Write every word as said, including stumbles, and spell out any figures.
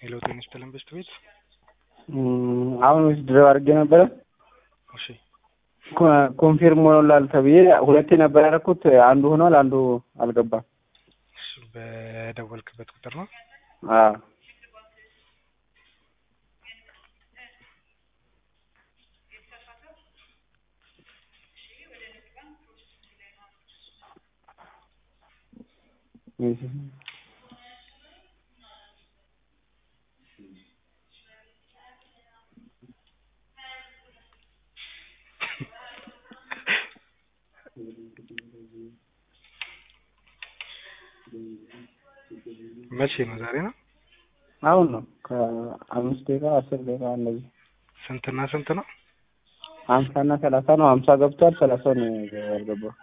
ሄሎ ጤና ይስጥልን በስት ቤት አሁን ድረው አድርጌ ነበር። እሺ ኮንፊርም ሆኗል ተብዬ ሁለቴ ነበር ያደረኩት። አንዱ ሆኗል፣ አንዱ አልገባም። እሺ በደወልክበት ቁጥር ነው? አዎ እሺ መቼ ነው? ዛሬ ነው? አሁን ነው ከአምስት ደቂቃ አስር ደቂቃ እንደዚህ። ስንትና ስንት ነው? ሀምሳ እና ሰላሳ ነው። ሀምሳ ገብቷል፣ ሰላሳ ነው ያልገባው።